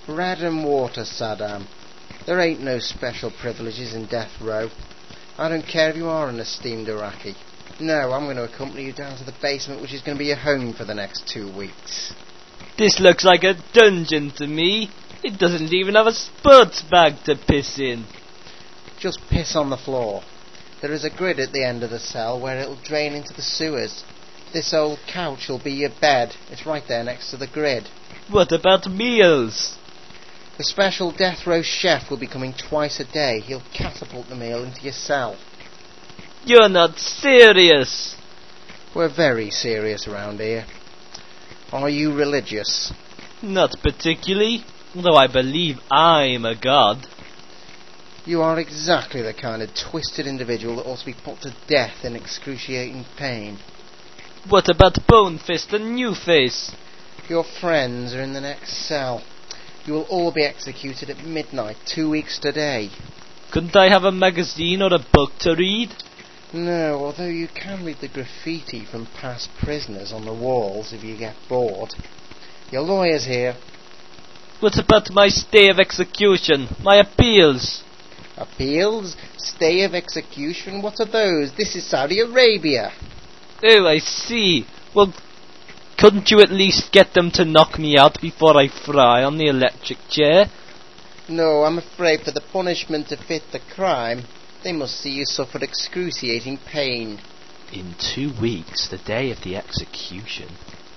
Bread and water, Saddam. There ain't no special privileges in death row. I don't care if you are an esteemed Iraqi. No, I'm going to accompany you down to the basement, which is going to be your home for the next 2 weeks. This looks like a dungeon to me. It doesn't even have a sports bag to piss in. Just piss on the floor. There is a grid at the end of the cell where it'll drain into the sewers. This old couch will be your bed. It's right there next to the grid. What about meals? The special death row chef will be coming twice a day. He'll catapult the meal into your cell. You're not serious. We're very serious around here. Are you religious? Not particularly, though I believe I'm a god. You are exactly the kind of twisted individual that ought to be put to death in excruciating pain. What about Bonefist and Newface? Your friends are in the next cell. You will all be executed at midnight, 2 weeks today. Couldn't I have a magazine or a book to read? No, although you can read the graffiti from past prisoners on the walls if you get bored. Your lawyer's here. What about my stay of execution? My appeals? Appeals? Stay of execution? What are those? This is Saudi Arabia. Oh, I see. Well, couldn't you at least get them to knock me out before I fry on the electric chair? No, I'm afraid for the punishment to fit the crime, they must see you suffer excruciating pain. In 2 weeks, the day of the execution.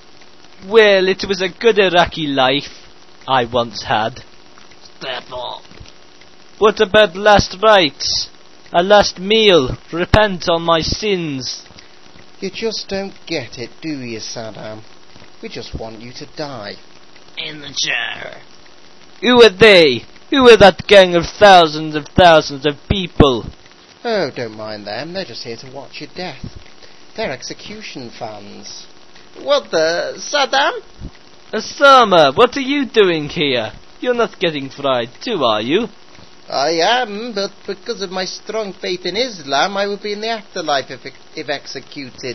Well, it was a good Iraqi life I once had. Step up. What about last rites? A last meal? Repent on my sins? You just don't get it, do you, Saddam? We just want you to die. In the chair. Who are they? Who are that gang of thousands of people? Oh, don't mind them. They're just here to watch your death. They're execution fans. What the... Saddam? Osama, what are you doing here? You're not getting fried too, are you? I am, but because of my strong faith in Islam, I will be in the afterlife if executed.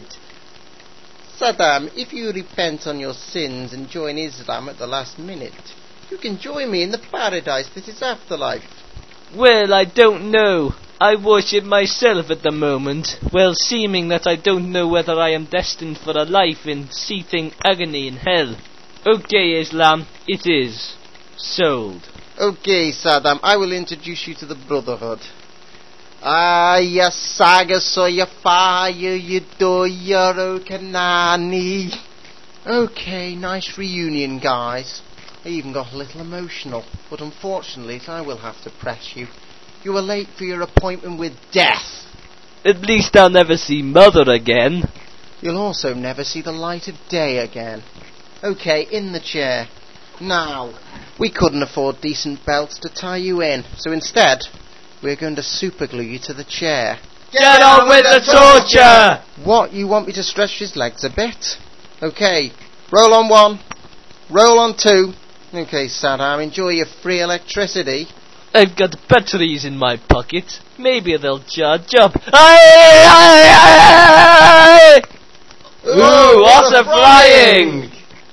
Saddam, if you repent on your sins and join Islam at the last minute, you can join me in the paradise that is afterlife. Well, I don't know. I worship myself at the moment, well, seeming that I don't know whether I am destined for a life in seething agony in hell. Okay, Islam, it is. Sold. Okay, Saddam, I will introduce you to the Brotherhood. Ya saga soya fire, you do your kanani. Okay, nice reunion, guys. I even got a little emotional, but unfortunately I will have to press you. You were late for your appointment with death. At least I'll never see Mother again. You'll also never see the light of day again. Okay, in the chair. Now, we couldn't afford decent belts to tie you in, so instead, we're going to superglue you to the chair. Get on with the torture! What, you want me to stretch his legs a bit? Okay, roll on 1, roll on 2. Okay, Saddam, enjoy your free electricity. I've got batteries in my pocket. Maybe they'll charge up. Ooh, what a flying!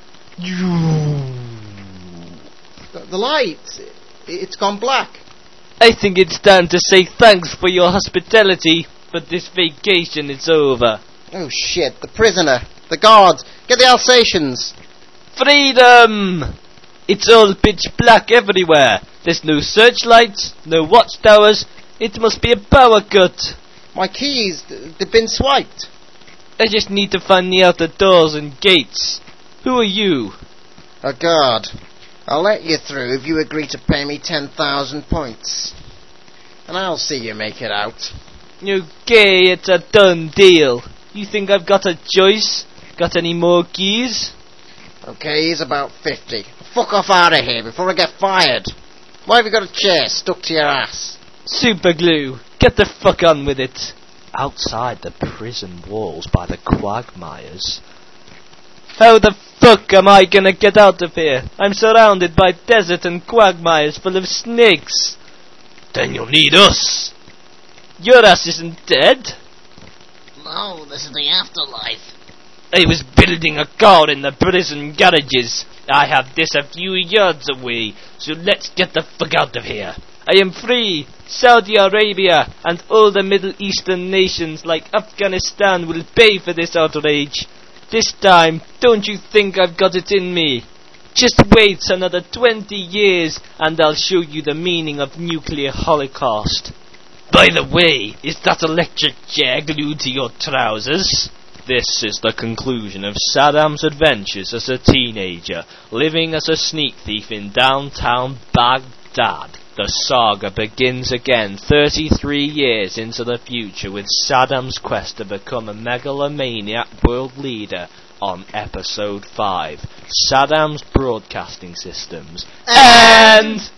The light, it's gone black. I think it's time to say thanks for your hospitality, but this vacation is over. Oh shit, the prisoner, the guards, get the Alsatians. Freedom! It's all pitch black everywhere. There's no searchlights, no watchtowers. It must be a power cut. My keys, they've been swiped. I just need to find the outer doors and gates. Who are you? A guard. I'll let you through if you agree to pay me 10,000 points. And I'll see you make it out. Okay, it's a done deal. You think I've got a choice? Got any more keys? Okay, he's about 50. Fuck off out of here before I get fired. Why have you got a chair stuck to your ass? Superglue. Get the fuck on with it. Outside the prison walls by the quagmires. How the fuck am I gonna get out of here? I'm surrounded by desert and quagmires full of snakes. Then you'll need us. Your ass isn't dead. No, this is the afterlife. I was building a car in the prison garages. I have this a few yards away. so let's get the fuck out of here. I am free. Saudi Arabia and all the Middle Eastern nations like Afghanistan will pay for this outrage. This time, don't you think I've got it in me? Just wait another 20 years and I'll show you the meaning of nuclear holocaust. By the way, is that electric chair glued to your trousers? This is the conclusion of Saddam's adventures as a teenager, living as a sneak thief in downtown Baghdad. The saga begins again 33 years into the future with Saddam's quest to become a megalomaniac world leader on episode 5, Saddam's Broadcasting Systems. And